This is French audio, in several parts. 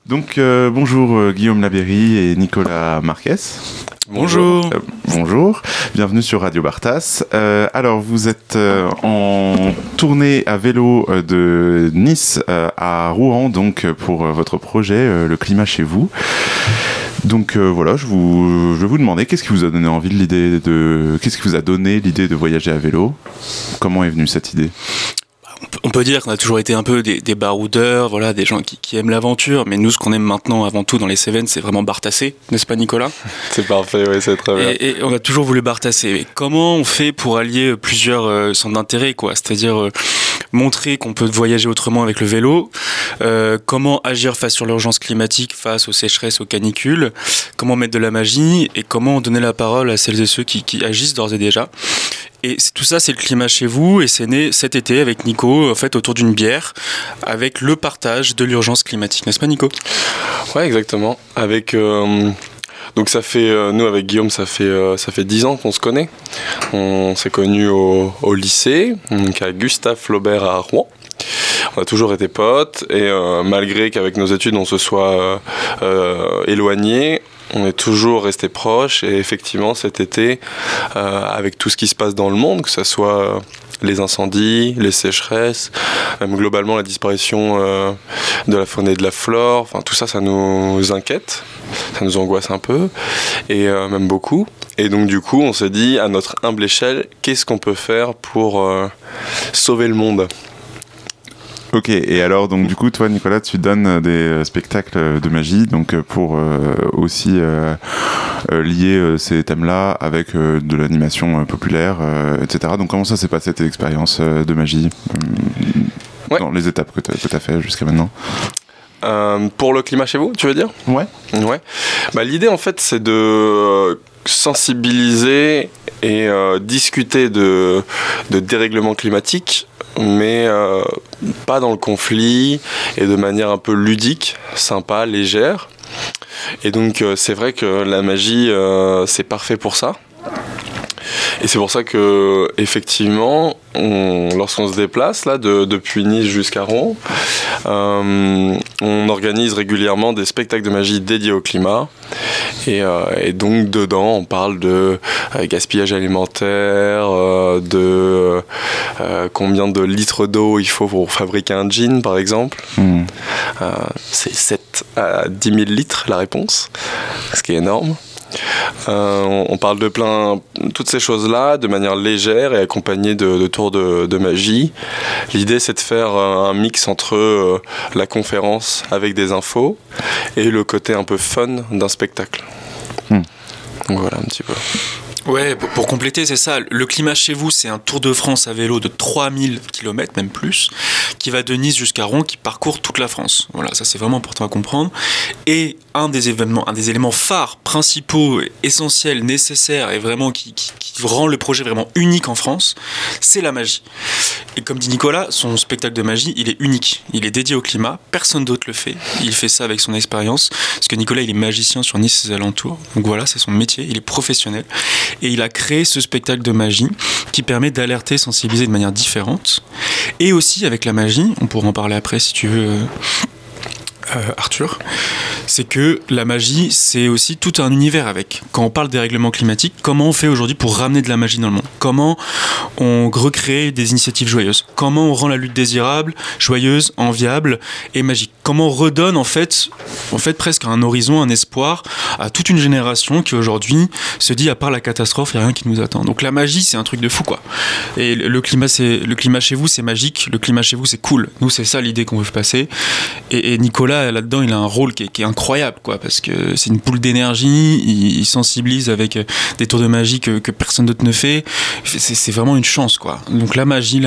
Donc bonjour Guillaume Labéry et Nicolas Marquez. Bonjour. Bonjour, bienvenue sur Radio Bartas. Alors vous êtes en tournée à vélo de Nice à Rouen donc pour votre projet Le Climat chez vous. Donc voilà, je vais vous demander qu'est-ce qui vous a donné qu'est-ce qui vous a donné l'idée de voyager à vélo ? Comment est venue cette idée ? On peut dire qu'on a toujours été un peu des baroudeurs, voilà, des gens qui aiment l'aventure, mais nous, ce qu'on aime maintenant avant tout dans les Cévennes, c'est vraiment bartasser, n'est-ce pas Nicolas ? C'est parfait, oui, c'est très bien. Et on a toujours voulu bartasser. Mais comment on fait pour allier plusieurs centres d'intérêt, quoi ? C'est-à-dire montrer qu'on peut voyager autrement avec le vélo, comment agir face sur l'urgence climatique, face aux sécheresses, aux canicules, comment mettre de la magie et comment donner la parole à celles et ceux qui agissent d'ores et déjà. Et tout ça, c'est le climat chez vous, et c'est né cet été avec Nico, en fait, autour d'une bière, avec le partage de l'urgence climatique, n'est-ce pas Nico ? Ouais, exactement. Donc ça fait, nous avec Guillaume, ça fait 10 ans qu'on se connaît. On s'est connus au lycée, donc à Gustave Flaubert à Rouen. On a toujours été potes, et malgré qu'avec nos études on se soit éloignés, on est toujours restés proches. Et effectivement cet été, avec tout ce qui se passe dans le monde, que ce soit les incendies, les sécheresses, même globalement la disparition de la faune et de la flore, enfin tout ça, ça nous inquiète, ça nous angoisse un peu, et même beaucoup. Et donc du coup on s'est dit, à notre humble échelle, qu'est-ce qu'on peut faire pour sauver le monde ? Ok, et alors donc du coup toi Nicolas tu donnes des spectacles de magie donc pour aussi lier ces thèmes-là avec de l'animation populaire, etc. Donc comment ça s'est passé tes expériences de magie dans les étapes que t'as fait jusqu'à maintenant ? Pour le climat chez vous, tu veux dire ? Ouais. Bah, l'idée en fait c'est de sensibiliser et discuter de dérèglement climatique, mais pas dans le conflit et de manière un peu ludique, sympa, légère. Et donc c'est vrai que la magie c'est parfait pour ça. Et c'est pour ça que effectivement, lorsqu'on se déplace là depuis Nice jusqu'à Rouen, on organise régulièrement des spectacles de magie dédiés au climat. Et donc dedans, on parle de gaspillage alimentaire, de combien de litres d'eau il faut pour fabriquer un gin, par exemple. C'est 7 à 10 000 litres la réponse, ce qui est énorme. On parle de toutes ces choses-là de manière légère et accompagnée de tours de magie. L'idée, c'est de faire un mix entre la conférence avec des infos et le côté un peu fun d'un spectacle. Donc voilà un petit peu. Ouais, pour compléter, c'est ça. Le climat chez vous, c'est un Tour de France à vélo de 3000 km, même plus, qui va de Nice jusqu'à Rouen, qui parcourt toute la France. Voilà, ça c'est vraiment important à comprendre. Et un des éléments phares, principaux, essentiels, nécessaires, et vraiment qui rend le projet vraiment unique en France, c'est la magie. Et comme dit Nicolas, son spectacle de magie, il est unique. Il est dédié au climat, personne d'autre le fait. Il fait ça avec son expérience, parce que Nicolas, il est magicien sur Nice et ses alentours. Donc voilà, c'est son métier, il est professionnel. Et il a créé ce spectacle de magie qui permet d'alerter, sensibiliser de manière différente. Et aussi avec la magie, on pourra en parler après si tu veux, Arthur, c'est que la magie, c'est aussi tout un univers avec. Quand on parle des règlements climatiques, comment on fait aujourd'hui pour ramener de la magie dans le monde ? Comment on recrée des initiatives joyeuses ? Comment on rend la lutte désirable, joyeuse, enviable et magique ? Comment on redonne en fait presque un horizon, un espoir à toute une génération qui aujourd'hui se dit à part la catastrophe, il n'y a rien qui nous attend. Donc la magie, c'est un truc de fou quoi. Et le climat chez vous, c'est magique. Le climat chez vous, c'est cool. Nous, c'est ça l'idée qu'on veut passer. Et Nicolas, là-dedans, il a un rôle qui est incroyable, quoi, parce que c'est une boule d'énergie, il sensibilise avec des tours de magie que personne d'autre ne fait. C'est vraiment une chance, quoi. Donc la magie.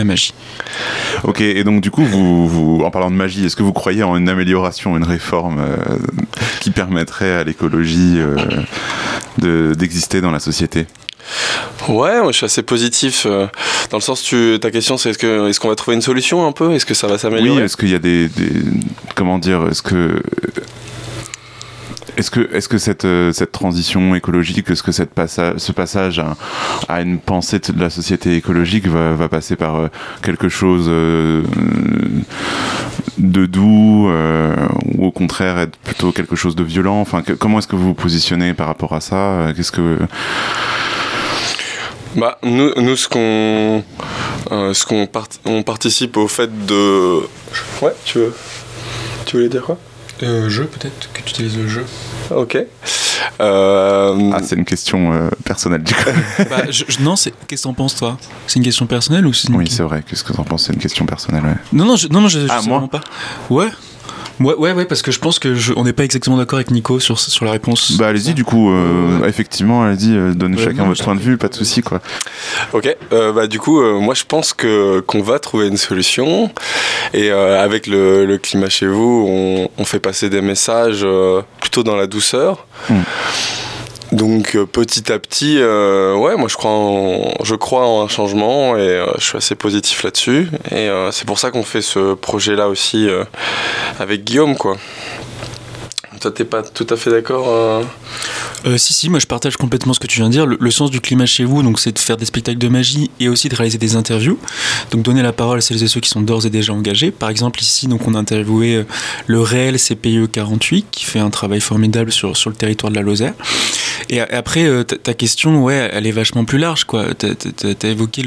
Ok, et donc du coup, vous en parlant de magie, est-ce que vous croyez en une amélioration, une réforme qui permettrait à l'écologie d'exister dans la société ? Ouais, moi je suis assez positif dans le sens ta question c'est est-ce qu'on va trouver une solution un peu ? Est-ce que ça va s'améliorer ? Oui, est-ce qu'il y a comment dire, est-ce que cette transition écologique, est-ce que ce passage à une pensée de la société écologique va passer par quelque chose de doux ou au contraire être plutôt quelque chose de violent? Enfin, comment est-ce que vous vous positionnez par rapport à ça? Qu'est-ce que... Bah, nous on participe au fait de... Ouais, tu voulais dire quoi? Jeu, peut-être que tu utilises le jeu. Ok. c'est une question personnelle du coup. Bah, non, qu'est-ce que t'en penses, toi? C'est une question personnelle ou c'est une... Oui, c'est vrai. Qu'est-ce que t'en penses? C'est une question personnelle, ouais. Non, je sais moi vraiment pas. Ouais. Ouais, parce que je pense on n'est pas exactement d'accord avec Nico sur la réponse. Bah allez-y, du coup, effectivement, allez-y, donnez chacun votre point de vue, pas de souci, quoi. Ok, bah du coup, moi je pense qu'on va trouver une solution, et avec le climat chez vous, on fait passer des messages plutôt dans la douceur. Donc petit à petit, ouais, moi je crois en un changement, et je suis assez positif là-dessus, et c'est pour ça qu'on fait ce projet-là aussi avec Guillaume, quoi. Toi, t'es pas tout à fait d'accord Si, moi je partage complètement ce que tu viens de dire. Le sens du climat chez vous, donc, c'est de faire des spectacles de magie et aussi de réaliser des interviews. Donc donner la parole à celles et ceux qui sont d'ores et déjà engagés. Par exemple, ici, donc, on a interviewé le réel CPE 48 qui fait un travail formidable sur le territoire de la Lozère. Et après, ta question, ouais, elle est vachement plus large, quoi. T'as évoqué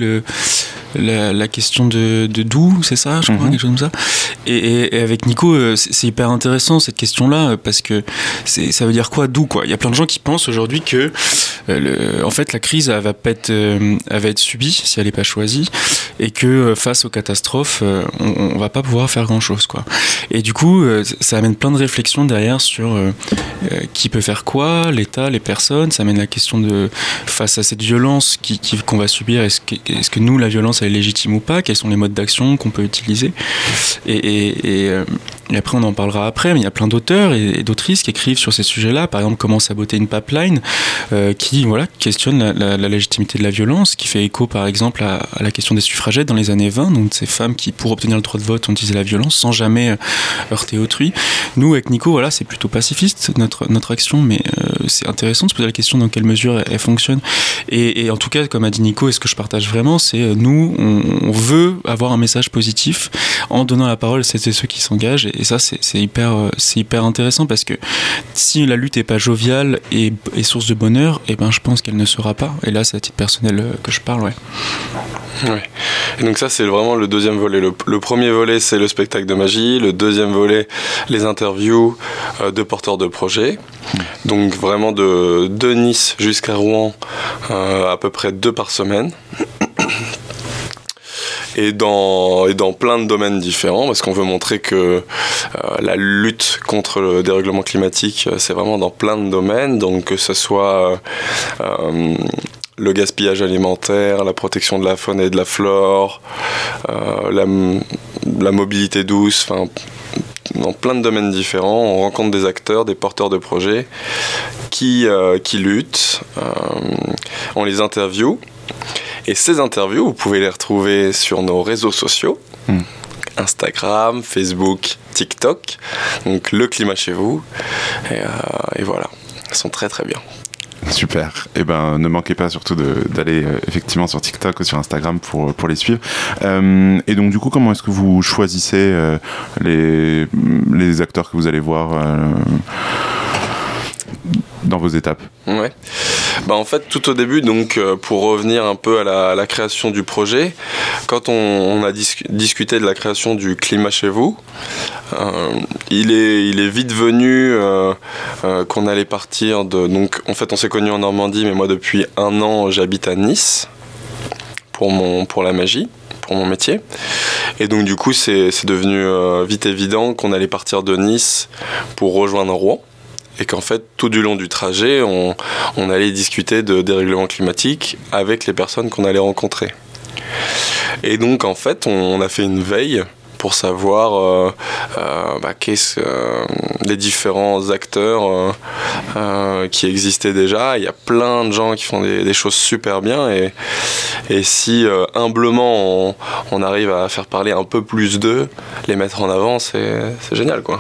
la question de d'où, c'est ça, je crois, quelque chose comme ça. Et avec Nico, c'est hyper intéressant cette question-là, parce que ça veut dire quoi, d'où, quoi. Il y a plein de gens qui pensent aujourd'hui que en fait la crise elle va être subie si elle n'est pas choisie, et que face aux catastrophes on va pas pouvoir faire grand chose, quoi. Et du coup ça amène plein de réflexions derrière sur qui peut faire quoi, l'État, les personnes. Ça amène la question de, face à cette violence qu'on va subir, est-ce que nous, la violence elle est légitime ou pas, quels sont les modes d'action qu'on peut utiliser, et après on en parlera après, mais il y a plein d'auteurs et d'autrices qui écrivent sur ces sujets-là. Par exemple, Comment saboter une pipeline, qui questionne la légitimité de la violence, qui fait écho par exemple à la question des suffragettes dans les années 20, donc ces femmes qui, pour obtenir le droit de vote, ont utilisé la violence sans jamais heurter autrui. Nous, avec Nico, voilà, c'est plutôt pacifiste notre action, mais c'est intéressant de se poser la question dans quelle mesure elle fonctionne. Et en tout cas, comme a dit Nico, et ce que je partage vraiment, c'est nous, on veut avoir un message positif en donnant la parole à celles et ceux qui s'engagent, et ça c'est hyper intéressant, parce que si la lutte n'est pas joviale et source de bonheur, et ben je pense qu'elle ne sera pas. Et là, c'est à titre personnel que je parle, ouais. Ouais. Et donc ça, c'est vraiment le deuxième volet. Le premier volet, c'est le spectacle de magie. Le deuxième volet, les interviews de porteurs de projets. Donc vraiment de Nice jusqu'à Rouen, à peu près 2 par semaine. Et dans plein de domaines différents, parce qu'on veut montrer que la lutte contre le dérèglement climatique, c'est vraiment dans plein de domaines, donc que ce soit le gaspillage alimentaire, la protection de la faune et de la flore, la mobilité douce, enfin, dans plein de domaines différents, on rencontre des acteurs, des porteurs de projets qui luttent, on les interviewe. Et ces interviews, vous pouvez les retrouver sur nos réseaux sociaux, Instagram, Facebook, TikTok, donc Le Climat chez vous, et voilà, elles sont très très bien. Super. Et ben, ne manquez pas surtout d'aller effectivement sur TikTok ou sur Instagram pour les suivre. Et donc du coup, comment est-ce que vous choisissez les acteurs que vous allez voir dans vos étapes? Ouais. Bah en fait, tout au début, donc pour revenir un peu à la création du projet, quand on a discuté de la création du Climat chez vous, il est vite venu qu'on allait partir de... Donc en fait, on s'est connus en Normandie, mais moi depuis 1 an, j'habite à Nice pour la magie, pour mon métier. Et donc du coup, c'est devenu vite évident qu'on allait partir de Nice pour rejoindre Rouen. Et qu'en fait, tout du long du trajet, on allait discuter de dérèglement climatique avec les personnes qu'on allait rencontrer. Et donc, en fait, on a fait une veille pour savoir les différents acteurs qui existaient déjà. Il y a plein de gens qui font des choses super bien. Et si humblement, on arrive à faire parler un peu plus d'eux, les mettre en avant, c'est génial, quoi.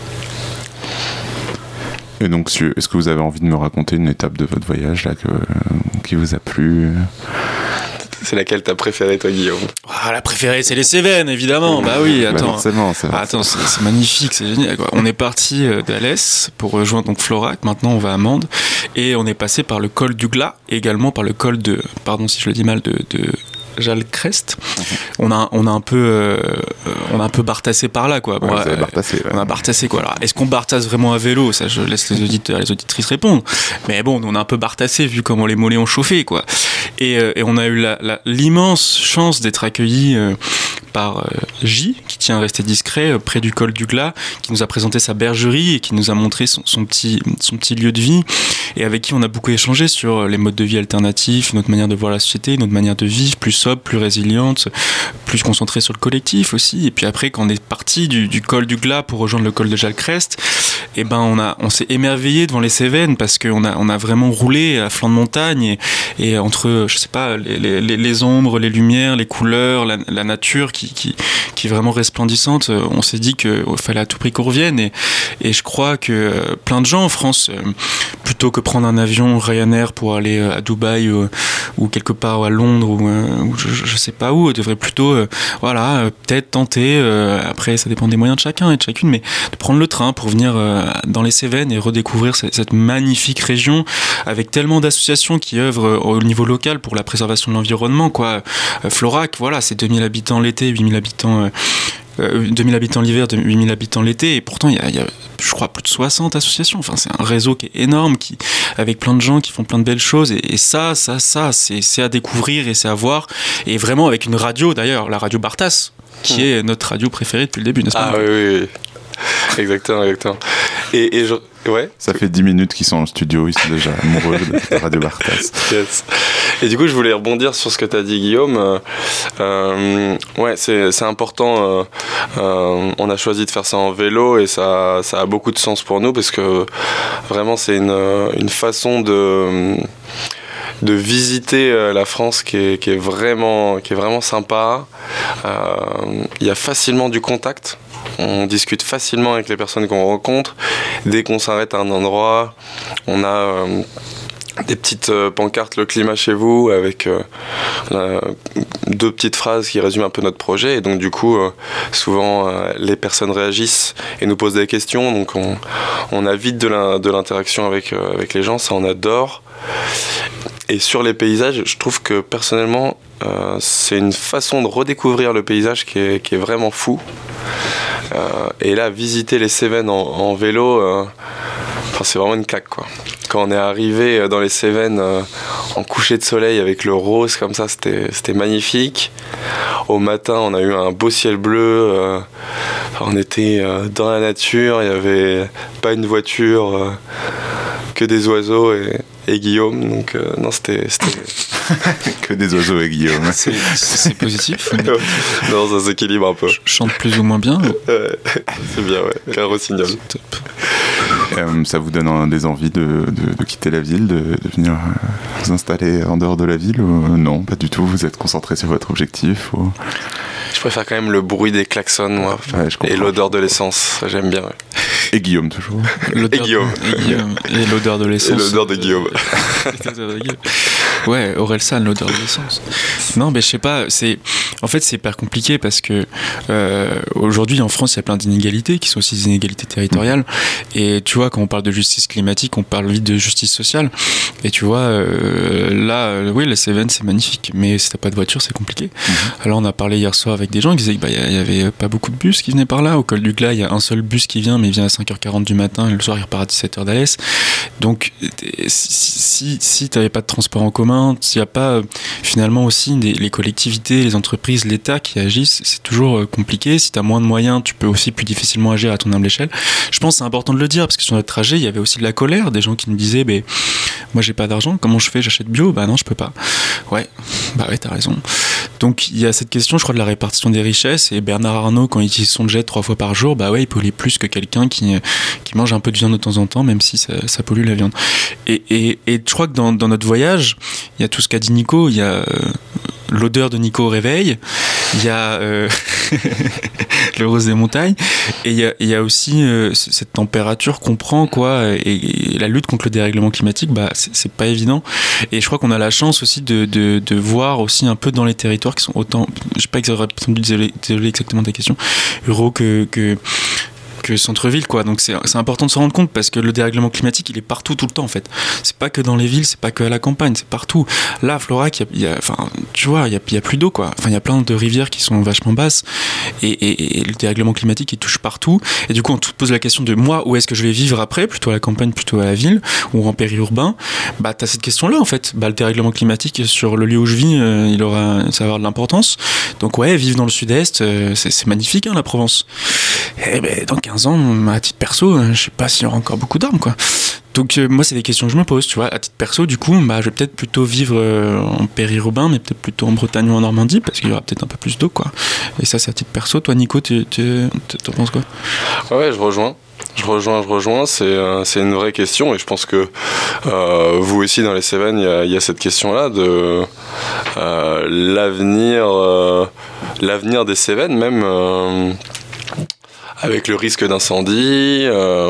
Et donc, est-ce que vous avez envie de me raconter une étape de votre voyage là, qui vous a plu? C'est laquelle t'as préférée, toi, Guillaume? La préférée, c'est les Cévennes, évidemment. Bah oui, attends. Forcément, Attends, c'est magnifique, c'est génial, quoi. On est parti d'Alès pour rejoindre donc Florac. Maintenant, on va à Mende. Et on est passé par le col du Glas, et également par le col de, pardon si je le dis mal, de Jalcrest. On a un peu bartassé par là, quoi. Bon, vous avez bartassé, ouais. On a bartassé, quoi. Alors, est-ce qu'on bartasse vraiment à vélo? Ça, je laisse les auditeurs, les auditrices répondre. Mais bon, on a un peu bartassé vu comment les mollets ont chauffé, quoi. Et on a eu l'immense chance d'être accueillis par J, qui tient à rester discret, près du col du Glas, qui nous a présenté sa bergerie et qui nous a montré son petit lieu de vie, et avec qui on a beaucoup échangé sur les modes de vie alternatifs, notre manière de voir la société, notre manière de vivre, plus sobre, plus résiliente, plus concentrée sur le collectif aussi. Et puis après, quand on est parti du col du Glas pour rejoindre le col de Jalcrest, et ben on s'est émerveillé devant les Cévennes, parce qu'on a vraiment roulé à flanc de montagne, et entre, je sais pas, les ombres, les lumières, les couleurs, la nature qui est vraiment resplendissante, on s'est dit qu'il fallait à tout prix qu'on revienne, et je crois que plein de gens en France, plutôt que prendre un avion Ryanair pour aller à Dubaï ou quelque part à Londres ou je sais pas où, devraient plutôt peut-être tenter, après ça dépend des moyens de chacun et de chacune, mais de prendre le train pour venir dans les Cévennes et redécouvrir cette magnifique région, avec tellement d'associations qui œuvrent au niveau local pour la préservation de l'environnement, quoi. Florac, voilà, c'est 2000 habitants l'été, 8000 habitants 2000 habitants l'hiver, 8000 habitants l'été, et pourtant il y a je crois plus de 60 associations. Enfin, c'est un réseau qui est énorme, avec plein de gens qui font plein de belles choses, et ça c'est à découvrir et c'est à voir, et vraiment avec une radio, d'ailleurs, la radio Bartas, qui est notre radio préférée depuis le début, n'est-ce pas? Ah oui. Exactement. Ouais. Ça fait 10 minutes qu'ils sont en studio, ils sont déjà amoureux de Radio Bartas. Yes. Et du coup, je voulais rebondir sur ce que tu as dit, Guillaume. C'est important. On a choisi de faire ça en vélo, et ça a beaucoup de sens pour nous, parce que vraiment, c'est une façon de visiter la France qui est vraiment sympa. Il y a facilement du contact. On discute facilement avec les personnes qu'on rencontre. Dès qu'on s'arrête à un endroit, on a des petites pancartes, le climat chez vous, avec 2 petites phrases qui résument un peu notre projet. Et donc du coup, souvent, les personnes réagissent et nous posent des questions. Donc on a vite de l'interaction avec les gens, ça on adore. Et sur les paysages, je trouve que personnellement, c'est une façon de redécouvrir le paysage qui est vraiment fou. Et là, visiter les Cévennes en vélo, c'est vraiment une claque, quoi. Quand on est arrivé dans les Cévennes en coucher de soleil avec le rose comme ça, c'était magnifique. Au matin, on a eu un beau ciel bleu. On était dans la nature, il n'y avait pas une voiture, que des oiseaux et Guillaume. Donc non, c'était... Que des oiseaux et Guillaume. C'est positif. Non, ça s'équilibre un peu. Je chante plus ou moins bien. C'est bien, ouais. Qu'un rossignol. Top. Ça vous donne des envies de quitter la ville, de venir vous installer en dehors de la ville, ou non, pas du tout, vous êtes concentré sur votre objectif, ou... Je préfère quand même le bruit des klaxons, moi, et l'odeur de l'essence, ça, j'aime bien. Ouais. Et Guillaume, toujours. Et Guillaume. Et l'odeur de l'essence. Et l'odeur de Guillaume. Ouais, Orelsan, l'odeur de l'essence. Non, mais je sais pas, en fait, c'est hyper compliqué, parce que aujourd'hui, en France, il y a plein d'inégalités, qui sont aussi des inégalités territoriales. Et tu vois, quand on parle de justice climatique, on parle vite de justice sociale. Et tu vois, oui, la Cévennes, c'est magnifique, mais si t'as pas de voiture, c'est compliqué. Alors, on a parlé hier soir avec des gens qui disaient qu'il y avait pas beaucoup de bus qui venaient par là. Au col du Glas, il y a un seul bus qui vient, mais il vient à 5h40 du matin, et le soir, il repart à 17h d'Alès. Donc, si t'avais pas de transport en commun, s'il n'y a pas finalement aussi les collectivités, les entreprises, l'État qui agissent, c'est toujours compliqué. Si t'as moins de moyens, tu peux aussi plus difficilement agir à ton humble échelle. Je pense que c'est important de le dire, parce que sur notre trajet, il y avait aussi de la colère, des gens qui nous disaient moi j'ai pas d'argent, comment je fais, j'achète bio? Bah non, je peux pas. Ouais, t'as raison. Donc il y a cette question, je crois, de la répartition des richesses, et Bernard Arnault, quand il utilise son jet 3 fois par jour, il pollue plus que quelqu'un qui mange un peu de viande de temps en temps, même si ça pollue la viande. Et je crois que dans notre voyage, il y a tout ce qu'a dit Nico, il y a l'odeur de Nico au réveil, il y a le rose des montagnes. Et il y a aussi cette température qu'on prend, quoi, et la lutte contre le dérèglement climatique, bah, c'est pas évident. Et je crois qu'on a la chance aussi de voir aussi un peu dans les territoires qui sont autant, je sais pas exactement, désolé exactement de ta question, ruraux que centre-ville, quoi. Donc c'est important de se rendre compte, parce que le dérèglement climatique, il est partout, tout le temps, en fait. C'est pas que dans les villes, c'est pas que à la campagne, c'est partout. Là, à Florac, enfin, tu vois, il y a plus d'eau, quoi. Enfin, il y a plein de rivières qui sont vachement basses, et le dérèglement climatique, il touche partout. Et du coup, on te pose la question de moi, où est-ce que je vais vivre après, plutôt à la campagne, plutôt à la ville, ou en périurbain. Bah, t'as cette question-là, en fait. Bah, le dérèglement climatique sur le lieu où je vis, ça va avoir de l'importance. Donc ouais, vivre dans le sud-est, c'est magnifique, hein, la Provence. Et ben, dans 15 ans, à titre perso, je sais pas s'il y aura encore beaucoup d'arbres, quoi. Donc moi, c'est des questions que je me pose, tu vois. À titre perso, du coup, bah, je vais peut-être plutôt vivre en périurbain, mais peut-être plutôt en Bretagne ou en Normandie, parce qu'il y aura peut-être un peu plus d'eau, quoi. Et ça, c'est à titre perso. Toi, Nico, t'en penses quoi? Ouais, je rejoins. C'est une vraie question, et je pense que vous aussi dans les Cévennes, il y a cette question-là de l'avenir des Cévennes, même avec le risque d'incendie,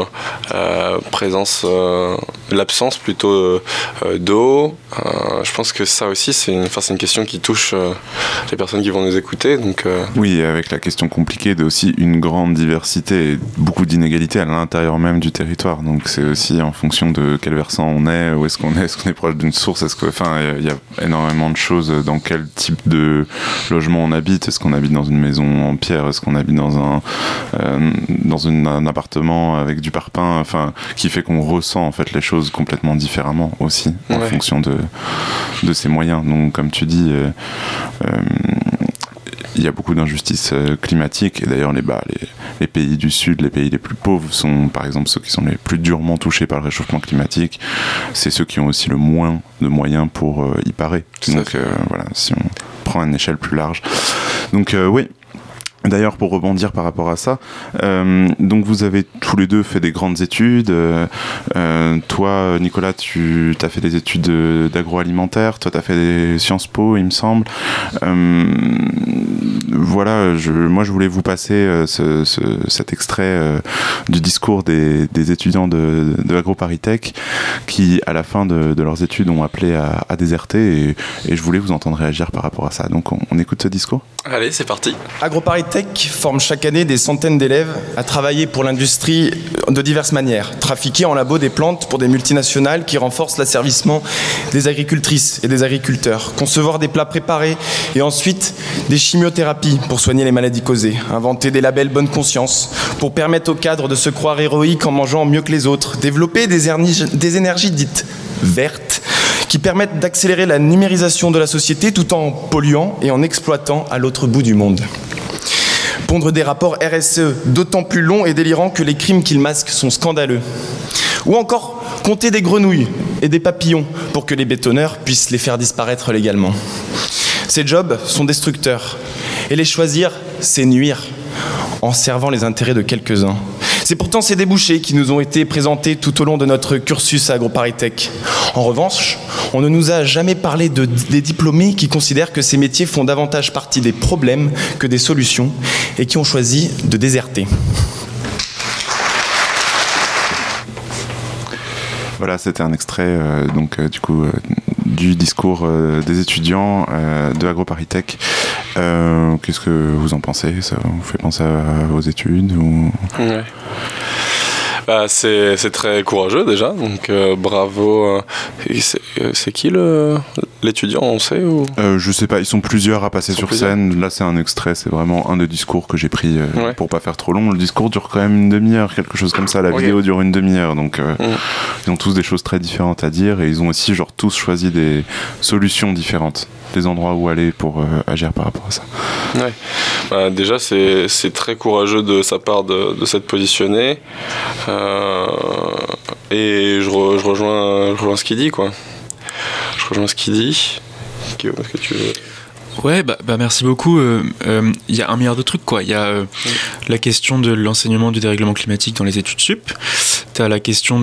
l'absence plutôt d'eau. Je pense que ça aussi, c'est une question qui touche les personnes qui vont nous écouter. Donc, Oui, avec la question compliquée de aussi une grande diversité et beaucoup d'inégalités à l'intérieur même du territoire. Donc c'est aussi en fonction de quel versant on est, où est-ce qu'on est proche d'une source, il y a énormément de choses dans quel type de logement on habite. Est-ce qu'on habite dans une maison en pierre, est-ce qu'on habite dans un appartement avec du parpaing, enfin, qui fait qu'on ressent en fait les choses complètement différemment aussi en fonction de ses moyens. Donc comme tu dis, il y a beaucoup d'injustices climatiques, et d'ailleurs les pays du Sud, les pays les plus pauvres sont par exemple ceux qui sont les plus durement touchés par le réchauffement climatique. C'est ceux qui ont aussi le moins de moyens pour y parer. Donc voilà, si on prend une échelle plus large. Donc oui. D'ailleurs, pour rebondir par rapport à ça, donc vous avez tous les deux fait des grandes études. Toi, Nicolas, tu as fait des études d'agroalimentaire. Toi, tu as fait des Sciences Po, il me semble. Voilà, moi, je voulais vous passer cet extrait du discours des étudiants de AgroParisTech qui, à la fin de leurs études, ont appelé à déserter, et je voulais vous entendre réagir par rapport à ça. Donc, on écoute ce discours ? Allez, c'est parti. AgroParisTech forme chaque année des centaines d'élèves à travailler pour l'industrie de diverses manières. Trafiquer en labo des plantes pour des multinationales qui renforcent l'asservissement des agricultrices et des agriculteurs. Concevoir des plats préparés et ensuite des chimiothérapies pour soigner les maladies causées. Inventer des labels bonne conscience pour permettre aux cadres de se croire héroïques en mangeant mieux que les autres. Développer des énergies dites vertes qui permettent d'accélérer la numérisation de la société tout en polluant et en exploitant à l'autre bout du monde. Pondre des rapports RSE d'autant plus longs et délirants que les crimes qu'ils masquent sont scandaleux. Ou encore compter des grenouilles et des papillons pour que les bétonneurs puissent les faire disparaître légalement. Ces jobs sont destructeurs, et les choisir, c'est nuire, en servant les intérêts de quelques-uns. C'est pourtant ces débouchés qui nous ont été présentés tout au long de notre cursus à AgroParisTech. En revanche, on ne nous a jamais parlé des diplômés qui considèrent que ces métiers font davantage partie des problèmes que des solutions et qui ont choisi de déserter. Voilà, c'était un extrait du discours des étudiants de AgroParisTech. Qu'est-ce que vous en pensez ? Ça vous fait penser à vos études ou... Ouais. Bah, c'est très courageux déjà, donc bravo. C'est qui l'étudiant, on sait ou... Je sais pas, ils sont plusieurs à passer sur scène. Là, c'est un extrait, c'est vraiment un des discours que j'ai pris pour pas faire trop long. Le discours dure quand même une demi-heure, quelque chose comme ça. La vidéo dure une demi-heure, donc ils ont tous des choses très différentes à dire, et ils ont aussi tous choisi des solutions différentes, des endroits où aller pour agir par rapport à ça. Ouais. Bah, déjà, c'est très courageux de sa part de s'être positionné. Et je rejoins ce qu'il dit, quoi. Je rejoins ce qu'il dit. Est-ce que tu veux... Ouais, bah merci beaucoup. Il y a un milliard de trucs, quoi. Il y a la question de l'enseignement du dérèglement climatique dans les études sup. T'as la question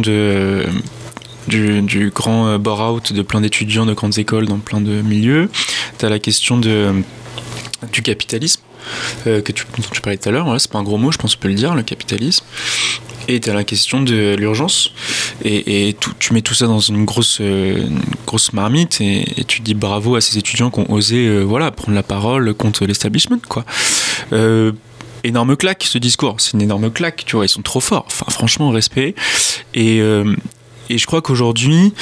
du grand bore-out de plein d'étudiants de grandes écoles dans plein de milieux. T'as la question du capitalisme. dont tu parlais tout à l'heure, voilà, c'est pas un gros mot, je pense qu'on peut le dire, le capitalisme. Et tu as la question de l'urgence, et tu mets tout ça dans une grosse marmite, et tu dis bravo à ces étudiants qui ont osé prendre la parole contre l'establishment, quoi. Énorme claque, ce discours, c'est une énorme claque, tu vois, ils sont trop forts, enfin franchement, respect. Et je crois qu'aujourd'hui,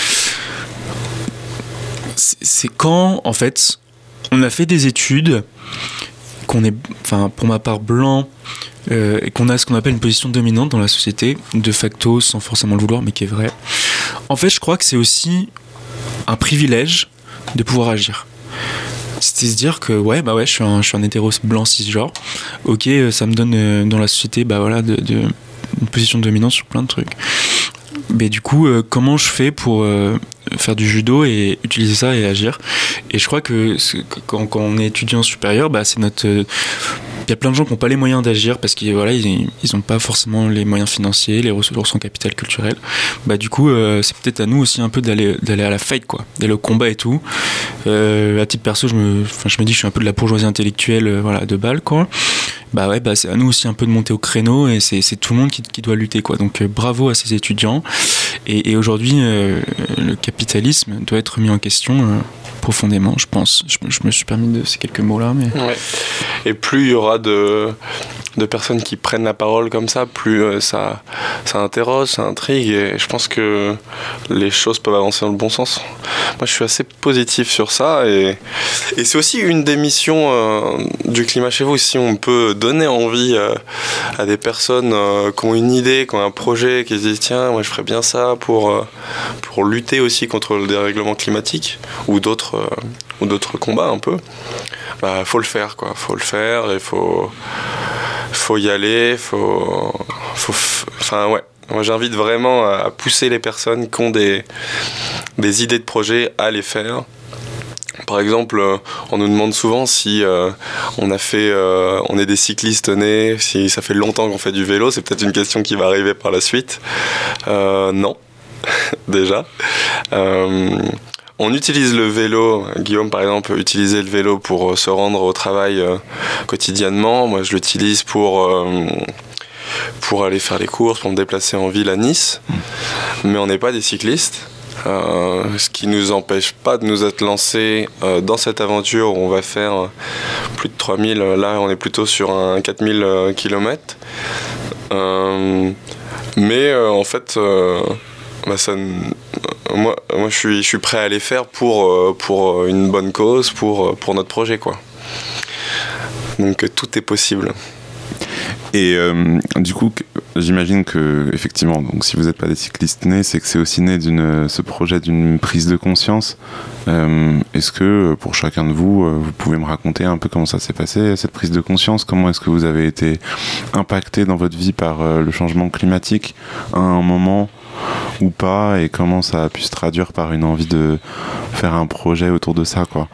c'est quand, en fait, on a fait des études, qu'on est, enfin pour ma part, blanc, et qu'on a ce qu'on appelle une position dominante dans la société, de facto, sans forcément le vouloir, mais qui est vrai. En fait, je crois que c'est aussi un privilège de pouvoir agir. C'est se dire que je suis un hétéro blanc cisgenre. Ok, ça me donne dans la société une position de dominance sur plein de trucs. Mais du coup, comment je fais pour faire du judo et utiliser ça et agir? Et je crois que quand on est étudiant supérieur, c'est notre... Il y a plein de gens qui n'ont pas les moyens d'agir parce qu'ils n'ont pas forcément les moyens financiers, les ressources en capital culturel. Du coup, c'est peut-être à nous aussi un peu d'aller à la fight, quoi, d'aller au combat et tout. À titre perso, je me dis que je suis un peu de la bourgeoisie intellectuelle, de balle, quoi. C'est à nous aussi un peu de monter au créneau, et c'est tout le monde qui doit lutter, quoi. Donc bravo à ces étudiants. Et aujourd'hui, le capitalisme doit être mis en question profondément, je pense. Je me suis permis de ces quelques mots-là. Mais... Ouais. Et plus il y aura de personnes qui prennent la parole comme ça, plus ça interroge, ça intrigue, et je pense que les choses peuvent avancer dans le bon sens. Moi, je suis assez positif sur ça, et c'est aussi une des missions du Climat chez vous. Si on peut donner envie à des personnes qui ont une idée, qui ont un projet, qui se disent tiens, moi je ferais bien ça pour lutter aussi contre le dérèglement climatique ou d'autres combats un peu, faut le faire, quoi. Faut le faire, et faut y aller, Moi, j'invite vraiment à pousser les personnes qui ont des idées de projet à les faire. Par exemple, on nous demande souvent si on est des cyclistes nés, si ça fait longtemps qu'on fait du vélo. C'est peut-être une question qui va arriver par la suite. Non, déjà. On utilise le vélo. Guillaume, par exemple, utilisait le vélo pour se rendre au travail quotidiennement. Moi, je l'utilise pour aller faire les courses, pour me déplacer en ville à Nice. Mais on n'est pas des cyclistes. Ce qui ne nous empêche pas de nous être lancés dans cette aventure où on va faire plus de 3000. Là, on est plutôt sur un 4000 km. En fait... moi je suis prêt à les faire pour une bonne cause, pour notre projet, quoi. Donc tout est possible. Et du coup, j'imagine que effectivement, donc si vous n'êtes pas des cyclistes nés, c'est que c'est aussi né ce projet d'une prise de conscience. Est-ce que pour chacun de vous, vous pouvez me raconter un peu comment ça s'est passé, cette prise de conscience? Comment est-ce que vous avez été impacté dans votre vie par le changement climatique à un moment ou pas, et comment ça a pu se traduire par une envie de faire un projet autour de ça, quoi?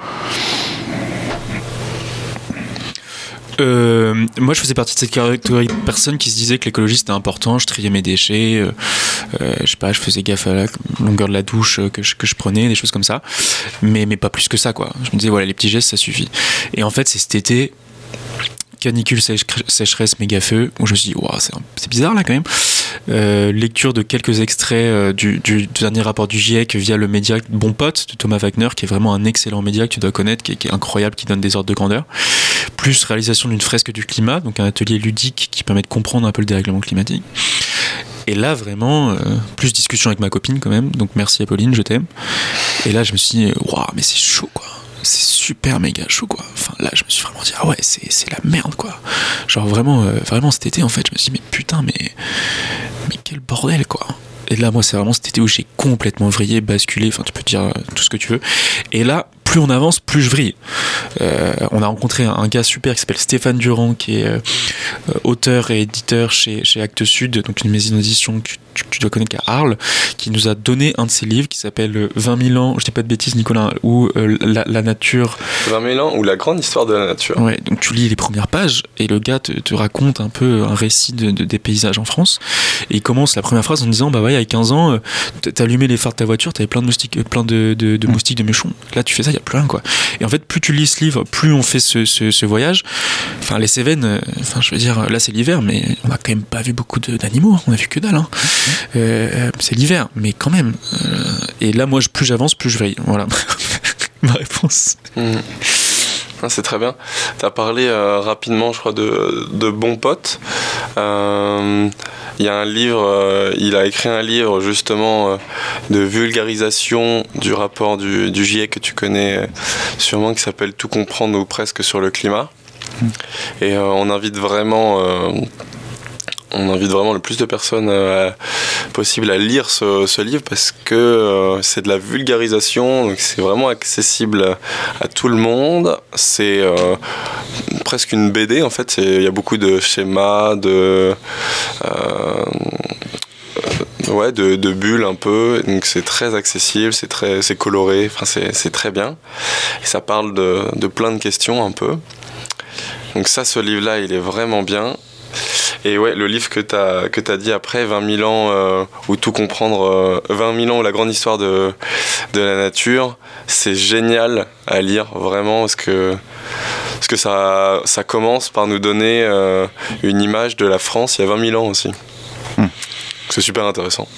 Moi, je faisais partie de cette catégorie de personnes qui se disaient que l'écologie c'était important. Je triais mes déchets, je faisais gaffe à la longueur de la douche que je prenais, des choses comme ça, mais pas plus que ça, quoi. Je me disais les petits gestes, ça suffit. Et en fait, c'est cet été, canicule, sécheresse, méga feu, où je me suis dit c'est bizarre là quand même. Lecture de quelques extraits du dernier rapport du GIEC via le média Bon Pote de Thomas Wagner, qui est vraiment un excellent média que tu dois connaître, qui est incroyable, qui donne des ordres de grandeur, plus réalisation d'une fresque du climat, donc un atelier ludique qui permet de comprendre un peu le dérèglement climatique. Et là, vraiment, plus discussion avec ma copine quand même, donc merci Apolline, je t'aime. Et là, je me suis dit, mais c'est chaud, quoi. C'est super méga chaud, quoi. Enfin, là, je me suis vraiment dit, c'est la merde, quoi. Genre, vraiment cet été, en fait, je me suis dit, mais putain, mais quel bordel, quoi. Et là, moi, c'est vraiment cet été où j'ai complètement vrillé, basculé, enfin, tu peux dire tout ce que tu veux. Et là, plus on avance, plus je vrille. On a rencontré un gars super qui s'appelle Stéphane Durand, qui est auteur et éditeur chez Actes Sud, donc une maison d'édition que tu dois connaître, qu'à Arles, qui nous a donné un de ses livres qui s'appelle 20 000 ans, je dis pas de bêtises Nicolas, ou la nature. 20 000 ans ou la grande histoire de la nature. Ouais, donc tu lis les premières pages et le gars te raconte un peu un récit des paysages en France, et il commence la première phrase en disant bah ouais, il y a 15 ans, t'allumais les phares de ta voiture, t'avais plein de moustiques, moustiques, de méchons. Là tu fais ça, il y a plus rien quoi. Et en fait, plus tu lis ce livre, plus on fait ce voyage. Enfin, les Cévennes, je veux dire, là c'est l'hiver, mais on a quand même pas vu beaucoup d'animaux, on a vu que dalle. Hein. C'est l'hiver, mais quand même. Et là, moi, plus j'avance, plus je veille. Voilà ma réponse. Ah, c'est très bien. Tu as parlé rapidement, je crois, de Bon Pote. Il y a un livre, il a écrit un livre justement de vulgarisation du rapport du GIEC que tu connais sûrement, qui s'appelle Tout comprendre ou presque sur le climat. Et on invite vraiment le plus de personnes possible à lire ce livre, parce que c'est de la vulgarisation, donc c'est vraiment accessible à tout le monde. C'est presque une BD en fait. Il y a beaucoup de schémas, de bulles un peu, donc c'est très accessible, c'est coloré, enfin c'est très bien. Et ça parle de plein de questions un peu. Donc ça, ce livre-là, il est vraiment bien. Et ouais, le livre que t'as dit après, 20 000 ans, ou tout comprendre, 20 000 ans ou la grande histoire de la nature, c'est génial à lire, vraiment, parce que ça commence par nous donner une image de la France il y a 20 000 ans aussi. C'est super intéressant.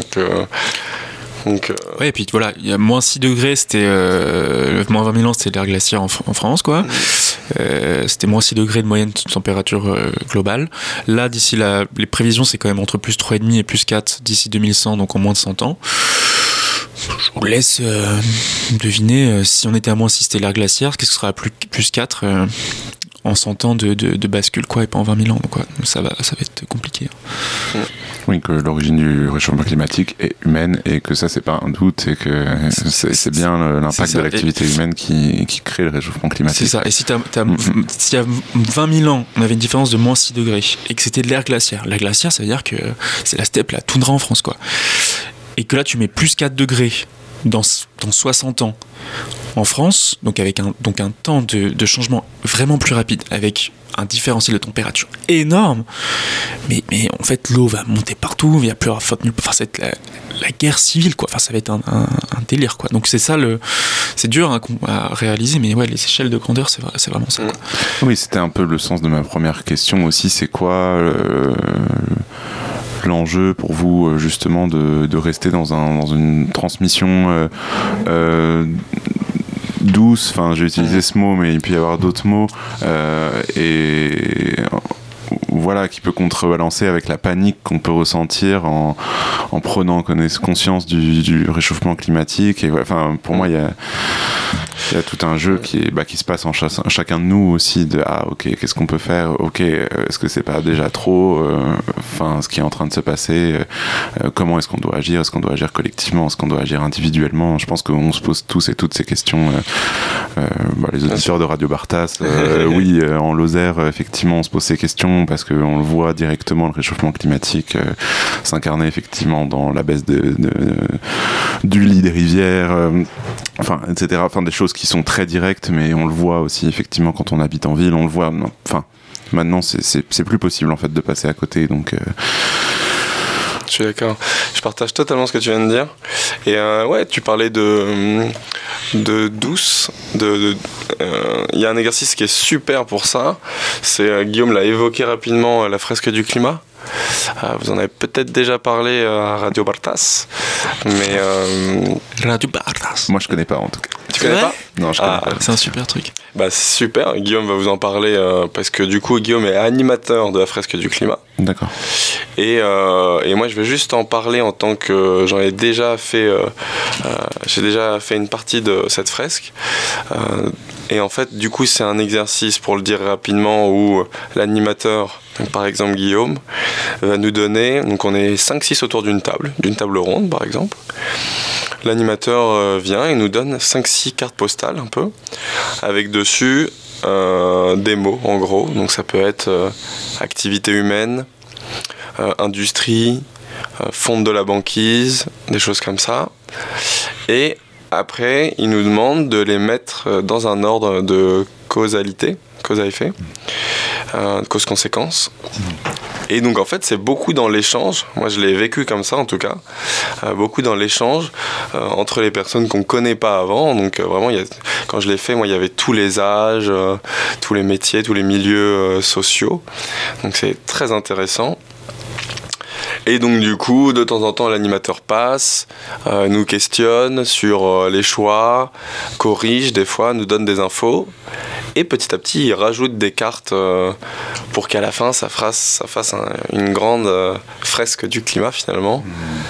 Donc, ouais, et puis voilà, il y a moins 6 degrés, c'était moins 20 000 ans, c'était l'ère glaciaire en France, quoi. C'était moins 6 degrés de moyenne de température globale. Là, d'ici les prévisions, c'est quand même entre plus 3,5 et plus 4 d'ici 2100, donc en moins de 100 ans. Je vous laisse deviner, si on était à moins 6, c'était l'ère glaciaire, qu'est-ce que sera à plus 4 en 100 ans de bascule, quoi, et pas en 20 000 ans, quoi. Ça va être compliqué. Oui, que l'origine du réchauffement climatique est humaine, et que ça, c'est pas un doute, et que c'est bien l'impact de l'activité humaine qui crée le réchauffement climatique. C'est ça. Et s'il y a 20 000 ans, on avait une différence de moins 6 degrés, et que c'était de l'ère glaciaire. L'ère glaciaire, ça veut dire que c'est la steppe, la toundra en France, quoi. Et que là, tu mets plus 4 degrés dans 60 ans en France, donc avec un temps de changement vraiment plus rapide, avec un différentiel de température énorme, mais en fait l'eau va monter partout, il n'y a plus avoir faute nulle, enfin ça va être la guerre civile, quoi. Enfin ça va être un délire, quoi. Donc c'est ça, c'est dur à réaliser, mais ouais, les échelles de grandeur, c'est vraiment ça, quoi. Oui, c'était un peu le sens de ma première question aussi. C'est quoi l'enjeu pour vous, justement, de rester dans une transmission douce, enfin j'ai utilisé ce mot, mais il peut y avoir d'autres mots, et voilà, qui peut contrebalancer avec la panique qu'on peut ressentir en prenant conscience du réchauffement climatique. Et enfin, pour moi, il y a tout un jeu qui se passe en chacun de nous aussi, de ok, qu'est-ce qu'on peut faire, ok, est-ce que c'est pas déjà trop, ce qui est en train de se passer, comment est-ce qu'on doit agir, est-ce qu'on doit agir collectivement, est-ce qu'on doit agir individuellement. Je pense qu'on se pose tous et toutes ces questions, les auditeurs de Radio Bartas, oui, en Lozère, effectivement on se pose ces questions parce qu'on le voit directement, le réchauffement climatique s'incarner effectivement dans la baisse du lit des rivières, etc. Enfin, des choses qui sont très directes, mais on le voit aussi effectivement quand on habite en ville, on le voit. Enfin, maintenant c'est plus possible en fait de passer à côté, donc. Je suis d'accord. Je partage totalement ce que tu viens de dire. Et ouais, tu parlais de douce. Il y a un exercice qui est super pour ça. C'est Guillaume l'a évoqué rapidement, la fresque du climat. Vous en avez peut-être déjà parlé à Radio Bartas, mais Radio Bartas. Moi je connais pas en tout cas. Tu connais pas ? Non, je connais pas. C'est un super truc. Bah c'est super. Guillaume va vous en parler parce que du coup Guillaume est animateur de la fresque du climat. D'accord. Et moi je vais juste en parler en tant que j'en ai déjà fait. J'ai déjà fait une partie de cette fresque. Et en fait, du coup, c'est un exercice, pour le dire rapidement, où l'animateur, par exemple Guillaume, va nous donner, donc on est 5-6 autour d'une table ronde par exemple. L'animateur vient et nous donne 5-6 cartes postales un peu, avec dessus des mots en gros. Donc ça peut être activité humaine, industrie, fonte de la banquise, des choses comme ça. Et après, ils nous demandent de les mettre dans un ordre de causalité, cause à effet, cause-conséquence. Et donc en fait c'est beaucoup dans l'échange, moi je l'ai vécu comme ça en tout cas, beaucoup dans l'échange entre les personnes qu'on ne connaît pas avant, donc vraiment quand je l'ai fait, moi il y avait tous les âges, tous les métiers, tous les milieux sociaux, donc c'est très intéressant. Et donc du coup, de temps en temps, l'animateur passe, nous questionne sur les choix, corrige des fois, nous donne des infos. Et petit à petit, il rajoute des cartes pour qu'à la fin, ça fasse une grande fresque du climat finalement.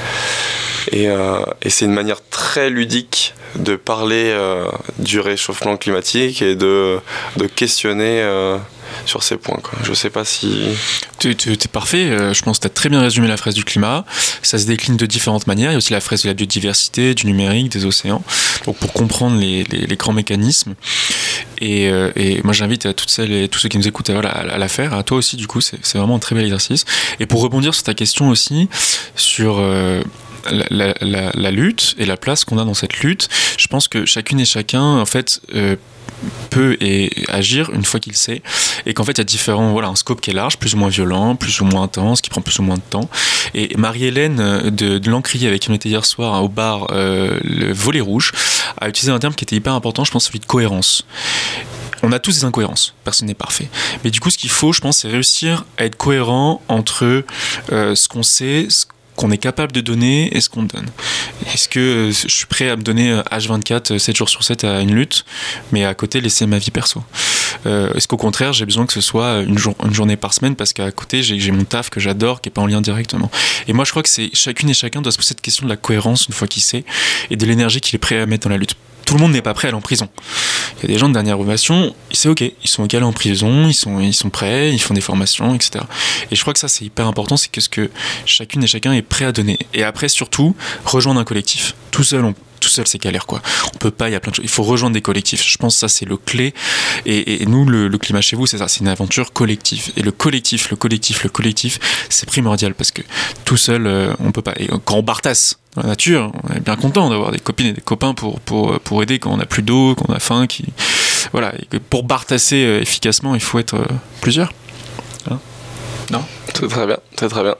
Et c'est une manière très ludique de parler du réchauffement climatique et de questionner sur ces points, quoi. Je sais pas si... T'es parfait, je pense que tu as très bien résumé la fresque du climat. Ça se décline de différentes manières. Il y a aussi la fresque de la biodiversité, du numérique, des océans. Donc pour comprendre les grands mécanismes. Et moi j'invite à toutes celles et tous ceux qui nous écoutent à la faire. À toi aussi du coup, c'est vraiment un très bel exercice. Et pour rebondir sur ta question aussi, sur... La lutte et la place qu'on a dans cette lutte, je pense que chacune et chacun en fait peut agir une fois qu'il sait, et qu'en fait il y a différents, un scope qui est large, plus ou moins violent, plus ou moins intense, qui prend plus ou moins de temps. Et Marie-Hélène de l'Encrier, avec qui on était hier soir au bar le Volet Rouge, a utilisé un terme qui était hyper important, je pense, celui de cohérence. On a tous des incohérences, personne n'est parfait. Mais du coup, ce qu'il faut, je pense, c'est réussir à être cohérent entre ce qu'on sait, ce qu'on est capable de donner et ce qu'on donne. Est-ce que je suis prêt à me donner H24, 7 jours sur 7 à une lutte, mais à côté laisser ma vie perso? Est-ce qu'au contraire, j'ai besoin que ce soit une journée par semaine parce qu'à côté, j'ai mon taf que j'adore, qui n'est pas en lien directement? Et moi, je crois que c'est chacune et chacun doit se poser cette question de la cohérence une fois qu'il sait, et de l'énergie qu'il est prêt à mettre dans la lutte. Tout le monde n'est pas prêt à aller en prison. Il y a des gens de dernière ovation, c'est ok, ils sont ok à aller en prison, ils sont prêts, ils font des formations, etc. Et je crois que ça c'est hyper important, c'est que ce que chacune et chacun est prêt à donner. Et après surtout, rejoindre un collectif. Tout seul c'est galère quoi. On peut pas, il y a plein de choses. Il faut rejoindre des collectifs. Je pense que ça c'est le clé. Et nous, le climat chez vous, c'est ça, c'est une aventure collective. Et le collectif, c'est primordial parce que tout seul, on peut pas. Et quand on bartasse dans la nature, on est bien content d'avoir des copines et des copains pour aider quand on a plus d'eau, quand on a faim, voilà. Et pour bartasser efficacement, il faut être plusieurs. Hein? Non? C'est très bien.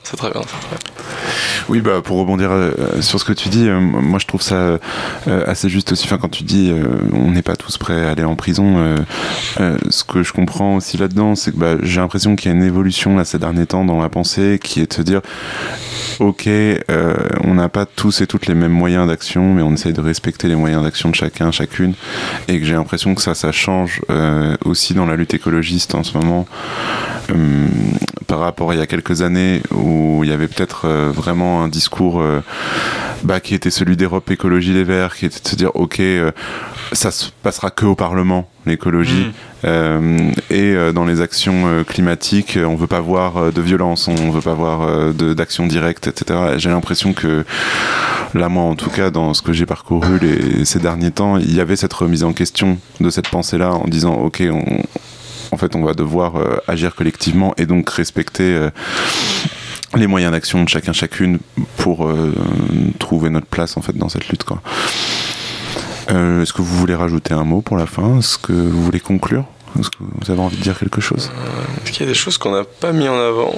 Oui, pour rebondir sur ce que tu dis, moi je trouve ça assez juste aussi. Enfin, quand tu dis on n'est pas tous prêts à aller en prison, ce que je comprends aussi là-dedans, c'est que j'ai l'impression qu'il y a une évolution là ces derniers temps dans la pensée qui est de se dire ok, on n'a pas tous et toutes les mêmes moyens d'action, mais on essaye de respecter les moyens d'action de chacun, chacune, et que j'ai l'impression que ça change aussi dans la lutte écologiste en ce moment, par rapport à il y a quelques années où il y avait peut-être vraiment un discours qui était celui d'Europe Écologie Les Verts, qui était de se dire ok, ça se passera que au Parlement, l'écologie, et dans les actions climatiques, on veut pas voir de violence, on veut pas voir d'action directe, etc. Et j'ai l'impression que là, moi en tout cas, dans ce que j'ai parcouru ces derniers temps, il y avait cette remise en question de cette pensée-là en disant ok, en fait on va devoir agir collectivement et donc respecter les moyens d'action de chacun chacune pour trouver notre place en fait dans cette lutte quoi. Est-ce que vous voulez rajouter un mot pour la fin? Est-ce que vous voulez conclure? Est-ce que vous avez envie de dire quelque chose? Est-ce qu'il y a des choses qu'on n'a pas mis en avant?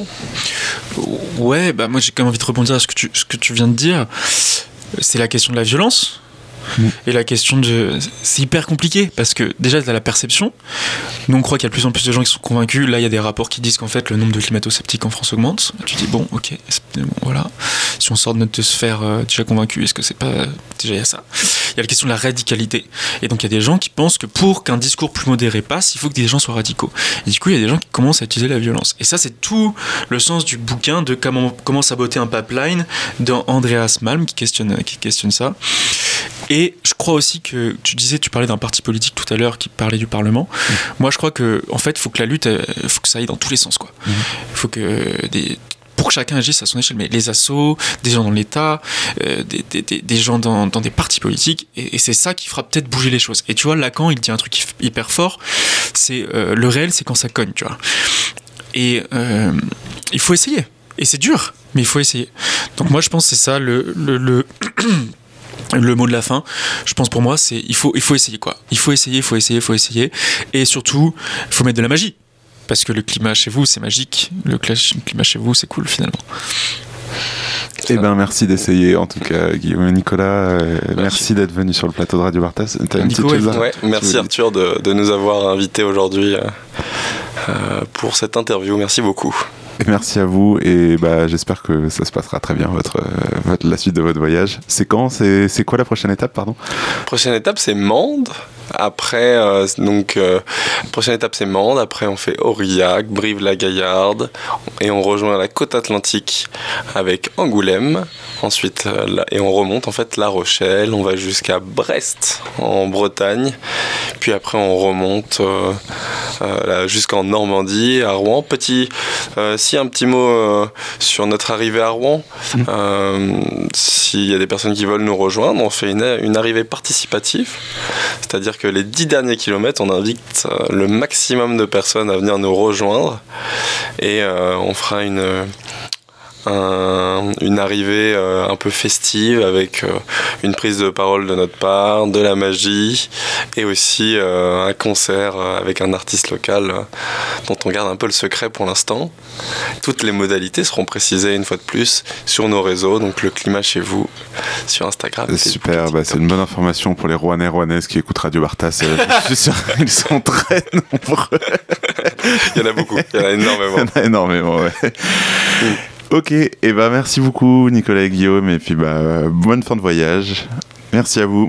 Ouais, moi j'ai quand même envie de rebondir à ce que tu viens de dire. C'est la question de la violence. Et la question c'est hyper compliqué parce que déjà t'as la perception. Nous on croit qu'il y a de plus en plus de gens qui sont convaincus. Là il y a des rapports qui disent qu'en fait le nombre de climato-sceptiques en France augmente. Tu dis bon ok, voilà. Si on sort de notre sphère déjà convaincu, est-ce que c'est pas déjà il y a ça? Il y a la question de la radicalité. Et donc il y a des gens qui pensent que pour qu'un discours plus modéré passe, il faut que des gens soient radicaux. Et du coup il y a des gens qui commencent à utiliser la violence. Et ça c'est tout le sens du bouquin de comment saboter un pipeline dans Andreas Malm qui questionne ça. Et je crois aussi que tu parlais d'un parti politique tout à l'heure qui parlait du Parlement. Moi je crois que en fait faut que la lutte, faut que ça aille dans tous les sens quoi. Il faut que pour que chacun agisse à son échelle, mais les assos, des gens dans l'État, des gens dans des partis politiques, et c'est ça qui fera peut-être bouger les choses. Et tu vois, Lacan, il dit un truc hyper fort, c'est le réel, c'est quand ça cogne, tu vois. Et il faut essayer. Et c'est dur. Mais il faut essayer. Donc moi je pense que c'est ça le mot de la fin. Je pense pour moi c'est il faut essayer quoi. Il faut essayer. Et surtout, il faut mettre de la magie. Parce que le climat chez vous c'est magique. Le climat chez vous c'est cool finalement. Eh ben merci d'essayer en tout cas Guillaume et Nicolas, merci d'être venus sur le plateau de Radio Bartas. T'as une petite chose à... Ouais, merci Arthur de nous avoir invités aujourd'hui pour cette interview, merci beaucoup. Et merci à vous et j'espère que ça se passera très bien la suite de votre voyage. C'est quand ? C'est quoi la prochaine étape, pardon ? Prochaine étape c'est Mende. Après, prochaine étape c'est Mende. Après, on fait Aurillac, Brive-la-Gaillarde, et on rejoint la côte atlantique avec Angoulême. Ensuite, et on remonte en fait La Rochelle. On va jusqu'à Brest en Bretagne. Puis après, on remonte jusqu'en Normandie, à Rouen. Un petit mot sur notre arrivée à Rouen. S'il y a des personnes qui veulent nous rejoindre, on fait une arrivée participative. C'est-à-dire que les 10 derniers kilomètres, on invite le maximum de personnes à venir nous rejoindre et on fera une arrivée un peu festive avec une prise de parole de notre part, de la magie et aussi un concert avec un artiste local dont on garde un peu le secret pour l'instant. Toutes les modalités seront précisées une fois de plus sur nos réseaux, donc le climat chez vous sur Instagram. Super, c'est une bonne information pour les Rouennaises qui écoutent Radio Bartas. Je suis sûr qu'ils sont très nombreux. Il y en a beaucoup, il y en a énormément. Il y en a énormément, ouais. Ok, et merci beaucoup Nicolas et Guillaume, et puis bonne fin de voyage. Merci à vous.